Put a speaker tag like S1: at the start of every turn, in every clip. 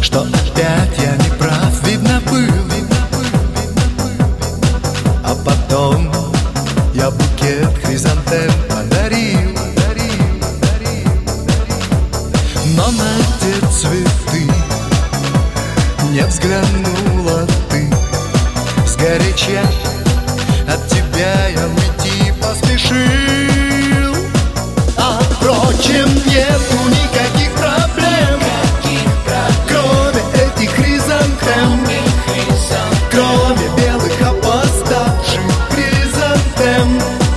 S1: что опять я не прав, видно был. А потом я букет хризантем подарил. Но на те цветы не взглянула ты. Сгоряча от тебя я уйти поспешил. А впрочем, нету никаких проблем, кроме этих хризантем, кроме белых опоздавших хризантем.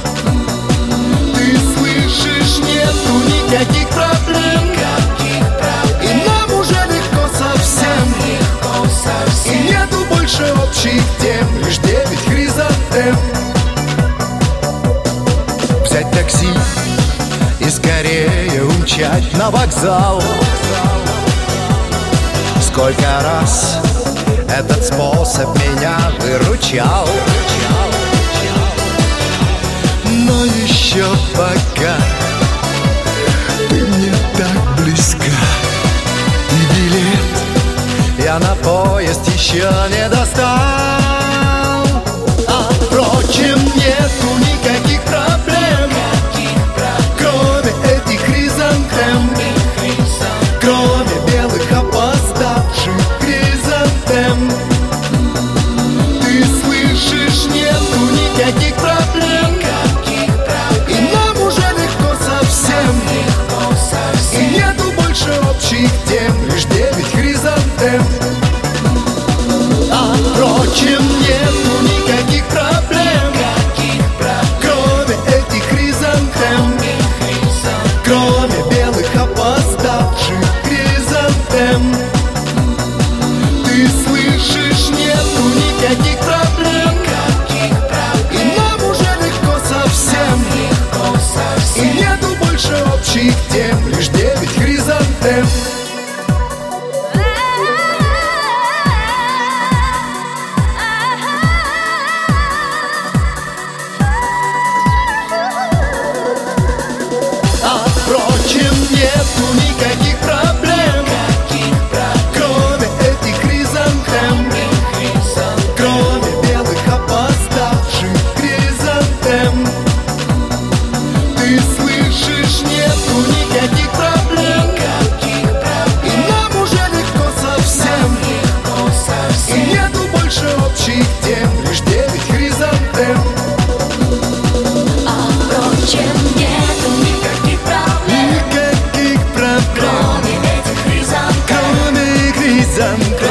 S1: Ты слышишь, нету никаких проблем, и нам уже легко совсем, и нету больше общих тем, лишь 9 хризантем. Взять такси и скорее умчать на вокзал. Сколько раз этот способ меня выручал. Но еще пока ты мне так близка, и билет я на поезд еще не достал. А впрочем, нету никаких проблем, кроме этих хризантем, кроме белых опоздавших хризантем. Ты слышишь, нету никаких проблем, и нам уже легко совсем, и нету больше общих тем, лишь 9 хризантем. А впрочем, нету никаких проблем, кроме этих хризантем, кроме белых опоздавших хризантем. Ты слышишь, нету никаких проблем, и нам уже легко совсем, и нету больше общих тем, лишь 9 хризантем. Нету никаких проблем, кроме этих хризантем, кроме белых опоздавших хризантем. Ты слышишь, нету никаких проблем, и нам уже легко совсем, и нету больше общих тем, лишь 9 хризантем.
S2: А впрочем, нету никаких проблем, кроме этих хризантем,
S1: кроме хризантем.